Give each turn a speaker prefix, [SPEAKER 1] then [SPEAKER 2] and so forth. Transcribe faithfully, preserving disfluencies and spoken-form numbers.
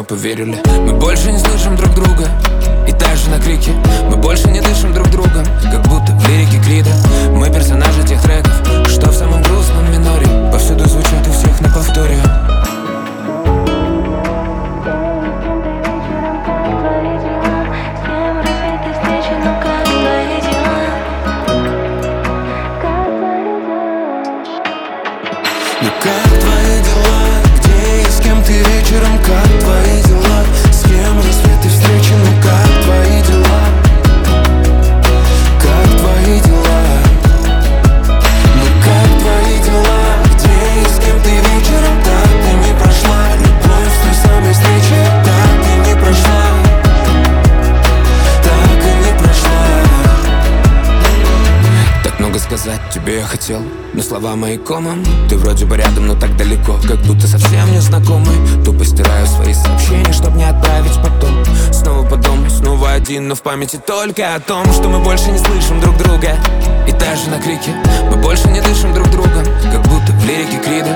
[SPEAKER 1] мы поверили. Мы больше не слышим друг друга, и даже на крики. Мы больше не дышим друг другом, как будто в лирике Крида. Мы персонажи тех треков, что в самом грустном миноре повсюду звучат у всех на повторе.
[SPEAKER 2] Ну как твои дела? Где и с кем ты вечером? Как твои дела? С кем рассвет и встречи? Ну как твои дела? Как твои дела? Ну как твои дела? Где и с кем ты вечером? Так ты не прошла любовь с той самой встречи. Так ты не прошла. Так и не прошла.
[SPEAKER 1] Так много сказать тебе я хотел, но слова мои комом. Ты вроде бы рядом, но так далеко, как будто совсем незнакомый. Тупо стираю свои сообщения, чтоб не отправить потом. Снова по дому, снова один, но в памяти только о том, что мы больше не слышим друг друга, и даже на крики. Мы больше не дышим друг другом, как будто в лирике Крида.